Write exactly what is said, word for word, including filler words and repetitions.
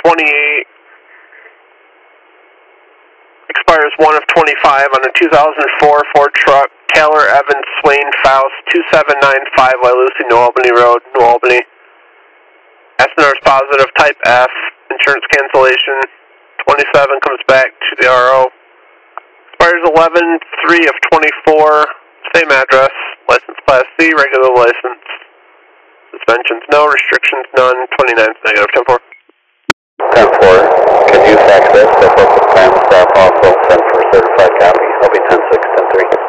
twenty-eight. Expires one of twenty-five on a two thousand four Ford truck, Taylor Evans Swain Faust, two seven nine five Wailusi, New Albany Road, New Albany. S N R is positive, type F, insurance cancellation. twenty-seven comes back to the R O. Expires eleven three of twenty-four, same address, license class C, regular license. Suspensions no, restrictions none, twenty-nine is negative, ten four. ten four, can you fax this? The corporate plan staff also sent for certified copy. I'll be ten six, ten three.